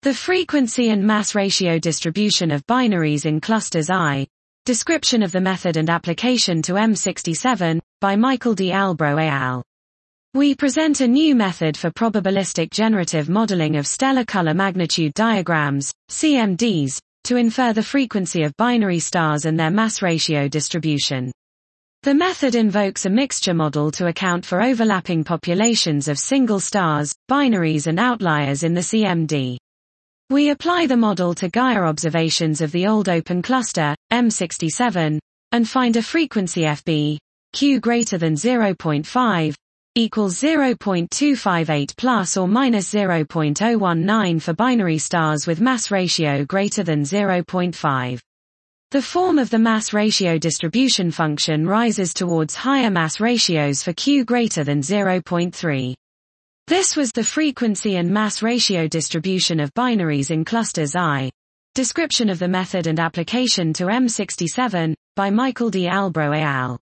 The frequency and mass ratio distribution of binaries in clusters I. Description of the method and application to M67, by Michael D. Albro et al. We present a new method for probabilistic generative modeling of stellar color magnitude diagrams, CMDs, to infer the frequency of binary stars and their mass ratio distribution. The method invokes a mixture model to account for overlapping populations of single stars, binaries and outliers in the CMD. We apply the model to Gaia observations of the old open cluster, M67, and find a frequency FB, Q greater than 0.5, equals 0.258 plus or minus 0.019 for binary stars with mass ratio greater than 0.5. The form of the mass ratio distribution function rises towards higher mass ratios for Q greater than 0.3. This was the frequency and mass ratio distribution of binaries in clusters I. Description of the method and application to M67, by Michael D. Albro et al.